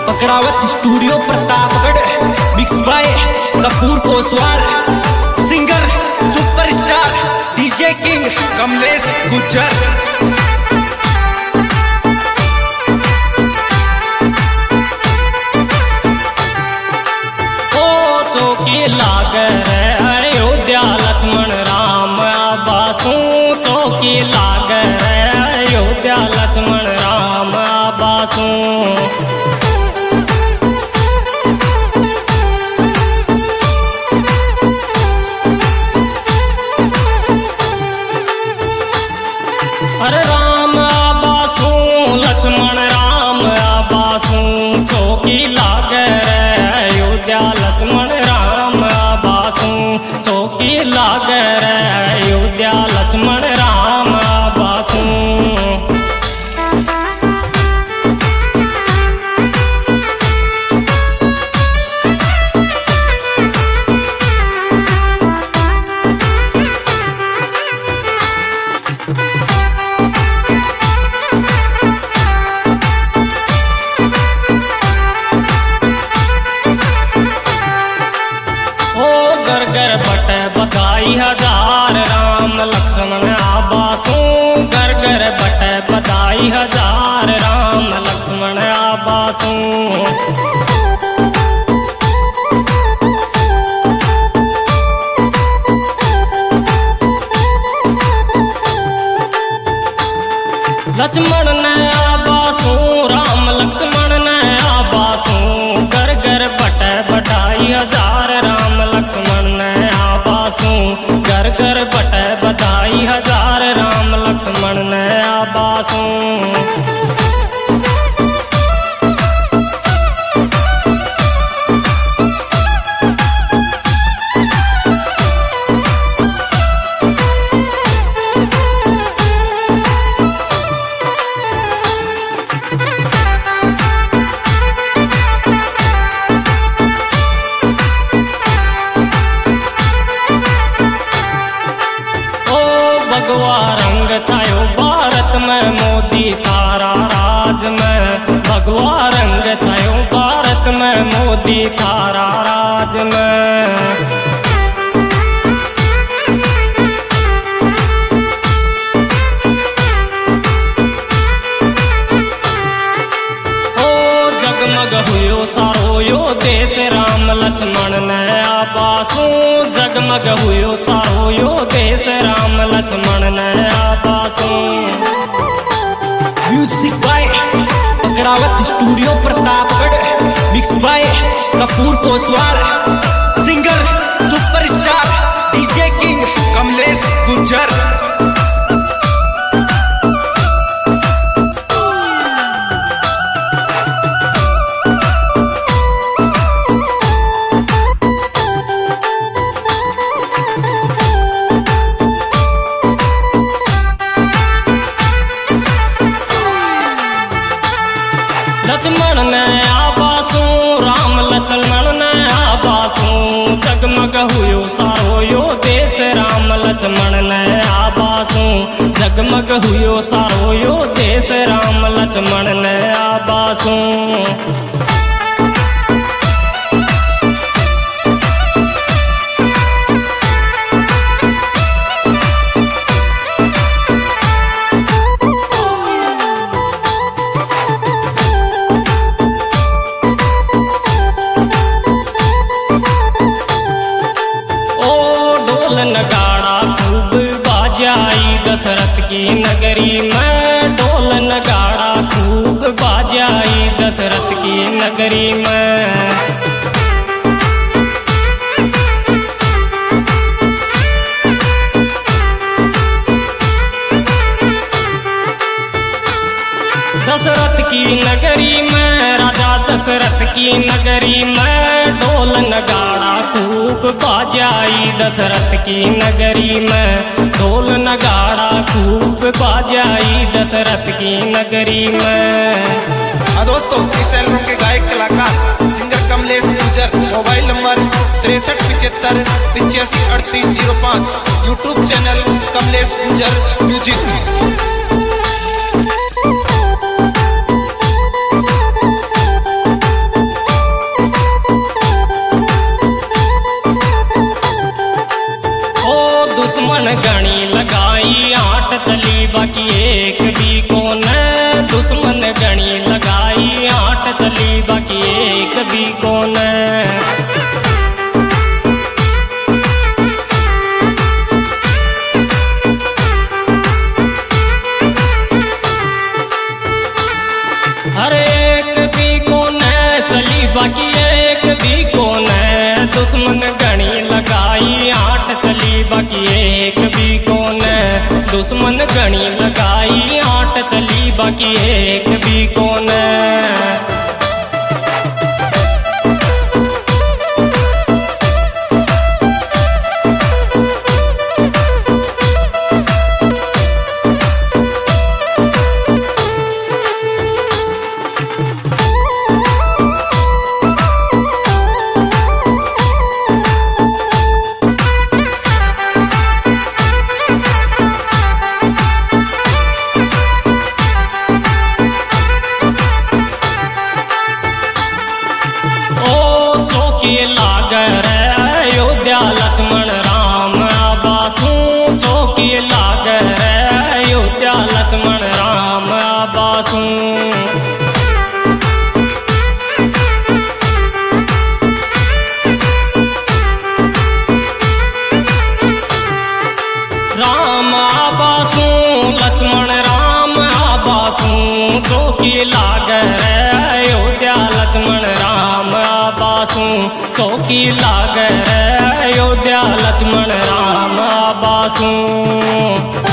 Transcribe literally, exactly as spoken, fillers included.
पकड़ावत studio Pratapgarh, mix by Kapoor Koswal, singer superstar DJ king Kamlesh Gujjar. लागर अयोध्या लक्ष्मण राम आबासू, चौकी लागर अयोध्या लक्ष्मण राम आबासू। अरे राम आबासू लक्ष्मण राम आबासू, चौकी लागर अयोध्या लक्ष्मण राम आबासू, चौकी लागर अयोध्या लक्ष्मण राम आबासू। घर बट बधाई हजार राम लक्ष्मण आबासू, घर घर बट बधाई हजार राम लक्ष्मण आबासू। लक्ष्मण ने आबासू राम लक्ष्मण ने आबासू, घर घर बट बधाई हजार राम लक्ष्मण ने आबासू, घर घर बट बधाई हजार राम लक्ष्मण ने आबासू। रंग छायो भारत में मोदी थारा राज में, भगवा रंग छायो भारत में मोदी थारा राज में। ओ जगमग हुयो सारो यो देश राम लक्ष्मण ने आबासू, जगमग हुयो सारो यो देश राम लक्ष्मण ने आबासू। म्यूजिक बाय पकड़ावत studio Pratapgarh, mix by Kapoor Koswal, singer superstar DJ king Kamlesh Gujjar. Lakshman ने आबासू राम लक्ष्मण ने आबासू, जगमग हुयो सारो यो देश राम लक्ष्मण ने आबासू, जगमग हुयो सारो यो देश राम लक्ष्मण ने आबासू। नगाड़ा खूब बाजाई दशरथ की नगरी में, ढोल नगाड़ा खूब बाजाई दशरथ की नगरी में। दशरथ की नगरी में राजा दशरथ की नगरी में, ढोल नगाड़ा खूब बाजाई दशरथ की नगरी में, ढोल नगाड़ा खूब बाजाई दशरथ की नगरी में। हाँ दोस्तों, इस एल्बम के गायक कलाकार singer Kamlesh Gujjar. Mobile number तिरसठ पिचहत्तर पिचासी अड़तीस जीरो पाँच। YouTube channel Kamlesh Gujjar music. दुश्मन गणी लगाई आठ चली बाकी एक भी कौन। हर एक भी कौन चली बाकी एक भी कौन। दुश्मन गणी लगाई आठ चली बाकी एक भी कौन। दुश्मन गणी लगाई आठ चली बाकी एक भी कौन। लागर अयोध्या लक्ष्मण राम आबासू चौकी लागर अयोध्या लक्ष्मण राम आबासू। राम आबासू लक्ष्मण राम आबासू चौकी लागर अयोध्या लक्ष्मण राम आबासू। चौकी लागर अयोध्या लक्ष्मण राम आबासू।